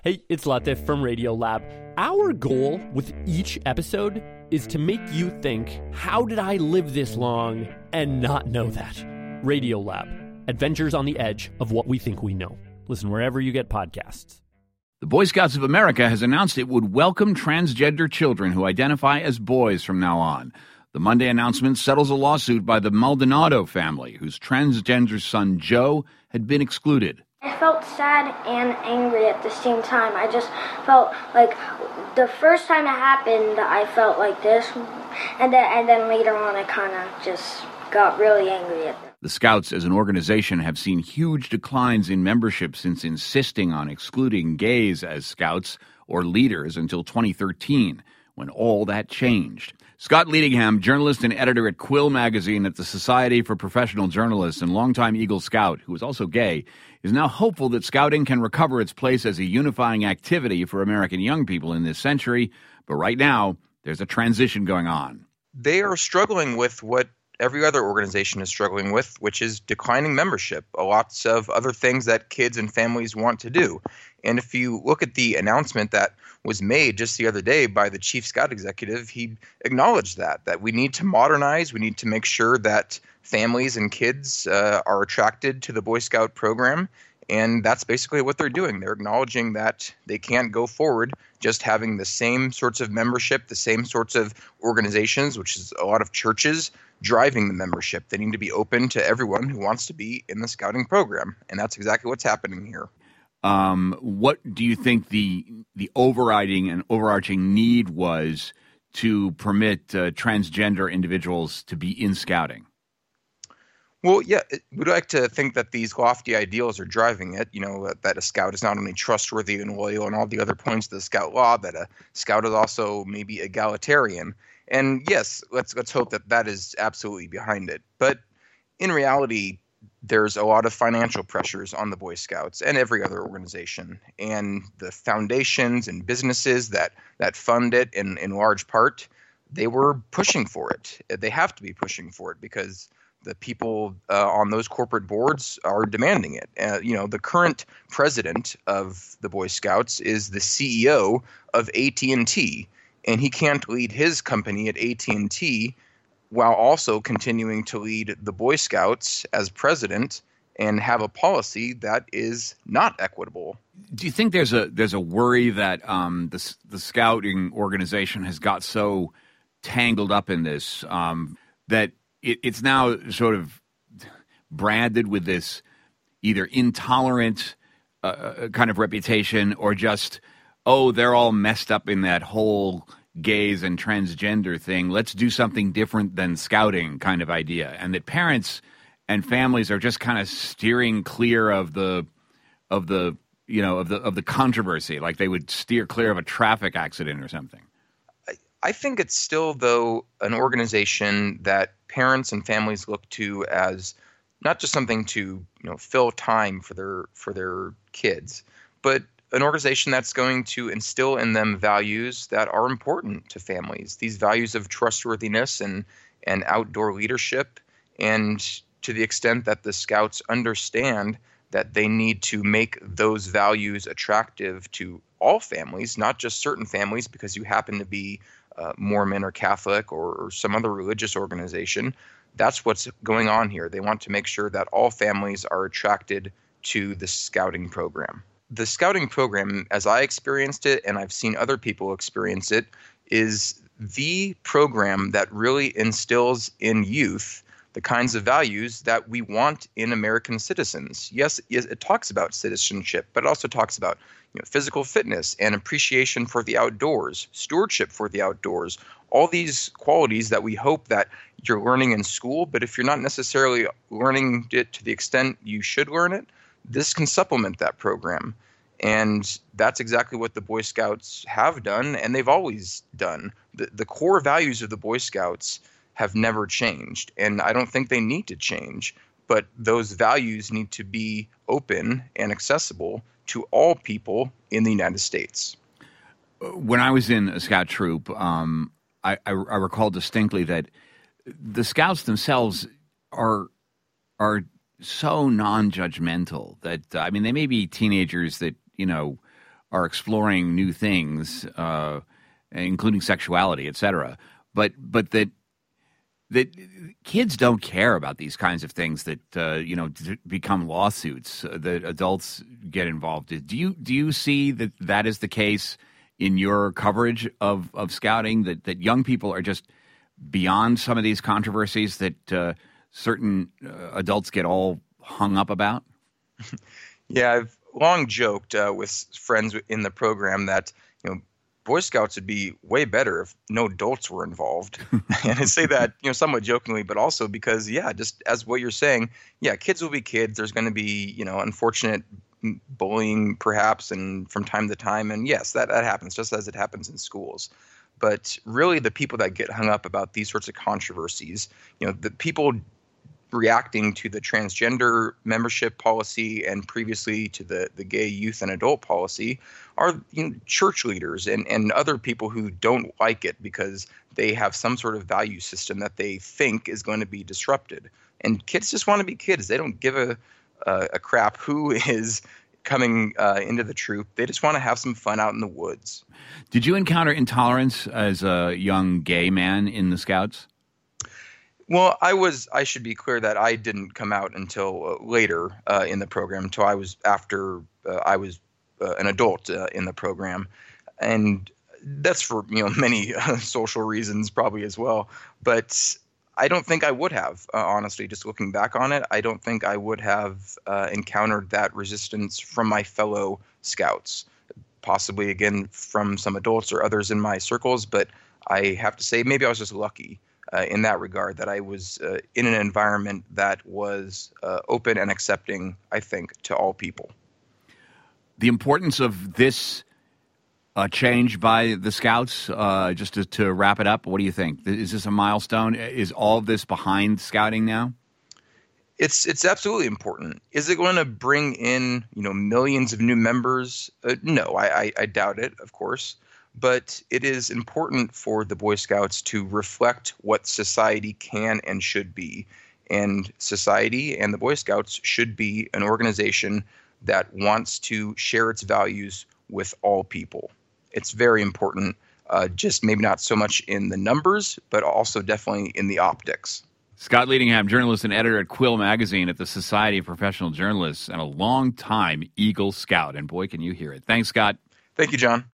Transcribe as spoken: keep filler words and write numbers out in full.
Hey, it's Latif from Radiolab. Our goal with each episode is to make you think, how did I live this long and not know that? Radiolab, adventures on the edge of what we think we know. Listen wherever you get podcasts. The Boy Scouts of America has announced it would welcome transgender children who identify as boys from now on. The Monday announcement settles a lawsuit by the Maldonado family, whose transgender son Joe had been excluded. I felt sad and angry at the same time. I just felt like the first time it happened, I felt like this, and then and then later on, I kind of just got really angry at them. The Scouts as an organization have seen huge declines in membership since insisting on excluding gays as scouts or leaders until twenty thirteen, when all that changed. Scott Leadingham, journalist and editor at Quill magazine at the Society for Professional Journalists and longtime Eagle Scout, who is also gay, is now hopeful that scouting can recover its place as a unifying activity for American young people in this century. But right now, there's a transition going on. They are struggling with what every other organization is struggling with, which is declining membership, lots of other things that kids and families want to do. And if you look at the announcement that was made just the other day by the chief scout executive, he acknowledged that, that we need to modernize, we need to make sure that families and kids uh, are attracted to the Boy Scout program. And that's basically what they're doing. They're acknowledging that they can't go forward just having the same sorts of membership, the same sorts of organizations, which is a lot of churches, driving the membership. They need to be open to everyone who wants to be in the scouting program. And that's exactly what's happening here. Um, what do you think the the overriding and overarching need was to permit uh, transgender individuals to be in scouting? Well, yeah, we'd like to think that these lofty ideals are driving it. You know, that a scout is not only trustworthy and loyal and all the other points of the scout law, that a scout is also maybe egalitarian. And yes, let's let's hope that that is absolutely behind it. But in reality, there's a lot of financial pressures on the Boy Scouts and every other organization. And the foundations and businesses that, that fund it in, in large part, they were pushing for it. They have to be pushing for it because the people uh, on those corporate boards are demanding it. Uh, you know, the current president of the Boy Scouts is the C E O of A T and T, and he can't lead his company at A T and T while also continuing to lead the Boy Scouts as president and have a policy that is not equitable. Do you think there's a there's a worry that um, the the scouting organization has got so tangled up in this um, that it, it's now sort of branded with this either intolerant uh, kind of reputation or just, oh, they're all messed up in that whole gays and transgender thing, let's do something different than scouting kind of idea, and that parents and families are just kind of steering clear of the of the you know of the of the controversy, like they would steer clear of a traffic accident or something. I, I think it's still, though, an organization that parents and families look to as not just something to you know fill time for their for their kids, but an organization that's going to instill in them values that are important to families, these values of trustworthiness and, and outdoor leadership. And to the extent that the Scouts understand that they need to make those values attractive to all families, not just certain families because you happen to be uh, Mormon or Catholic or, or some other religious organization, that's what's going on here. They want to make sure that all families are attracted to the scouting program. The scouting program, as I experienced it, and I've seen other people experience it, is the program that really instills in youth the kinds of values that we want in American citizens. Yes, it talks about citizenship, but it also talks about you know, physical fitness and appreciation for the outdoors, stewardship for the outdoors, all these qualities that we hope that you're learning in school, but if you're not necessarily learning it to the extent you should learn it, this can supplement that program. And that's exactly what the Boy Scouts have done, and they've always done. The, the core values of the Boy Scouts have never changed, and I don't think they need to change. But those values need to be open and accessible to all people in the United States. When I was in a scout troop, um, I, I, I recall distinctly that the Scouts themselves are are so non-judgmental that, uh, I mean, they may be teenagers that, you know, are exploring new things, uh, including sexuality, et cetera. But but that that kids don't care about these kinds of things that uh, you know d- become lawsuits uh, that adults get involved in. Do you do you see that that is the case in your coverage of, of scouting, that, that young people are just beyond some of these controversies that uh, certain uh, adults get all hung up about? Yeah, I've long joked uh, with friends in the program that, you know, Boy Scouts would be way better if no adults were involved. And I say that, you know, somewhat jokingly, but also because, yeah, just as what you're saying, yeah, kids will be kids. There's going to be, you know, unfortunate bullying perhaps, and from time to time. And yes, that, that happens just as it happens in schools. But really the people that get hung up about these sorts of controversies, you know, the people reacting to the transgender membership policy and previously to the, the gay youth and adult policy are, you know, church leaders and, and other people who don't like it because they have some sort of value system that they think is going to be disrupted. And kids just want to be kids. They don't give a, a, a crap who is coming uh, into the troop. They just want to have some fun out in the woods. Did you encounter intolerance as a young gay man in the Scouts? Well, I was. I should be clear that I didn't come out until uh, later uh, in the program, until I was after uh, I was uh, an adult uh, in the program, and that's for, you know, many uh, social reasons probably as well. But I don't think I would have, uh, honestly, just looking back on it. I don't think I would have uh, encountered that resistance from my fellow Scouts, possibly again from some adults or others in my circles. But I have to say, maybe I was just lucky Uh, in that regard, that I was uh, in an environment that was uh, open and accepting, I think, to all people. The importance of this uh, change by the Scouts, uh, just to, to wrap it up, what do you think? Is this a milestone? Is all of this behind scouting now? It's it's absolutely important. Is it going to bring in, you know, millions of new members? Uh, no, I, I, I doubt it, of course. But it is important for the Boy Scouts to reflect what society can and should be. And society and the Boy Scouts should be an organization that wants to share its values with all people. It's very important, uh, just maybe not so much in the numbers, but also definitely in the optics. Scott Leadingham, journalist and editor at Quill Magazine at the Society of Professional Journalists, and a long-time Eagle Scout. And boy, can you hear it. Thanks, Scott. Thank you, John.